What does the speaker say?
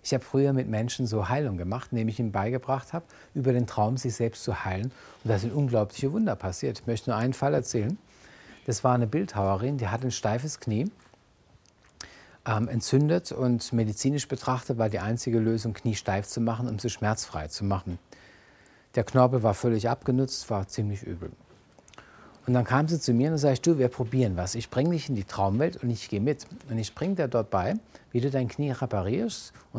Ich habe früher mit Menschen so Heilung gemacht, indem ich ihnen beigebracht habe, über den Traum sich selbst zu heilen. Und da sind unglaubliche Wunder passiert. Ich möchte nur einen Fall erzählen. Das war eine Bildhauerin, die hatte ein steifes Knie, entzündet, und medizinisch betrachtet war die einzige Lösung, Knie steif zu machen, um sie schmerzfrei zu machen. Der Knorpel war völlig abgenutzt, war ziemlich übel. Und dann kam sie zu mir und dann sage ich, du, wir probieren was. Ich bringe dich in die Traumwelt und ich gehe mit. Und ich bringe dir dort bei, wie du dein Knie reparierst.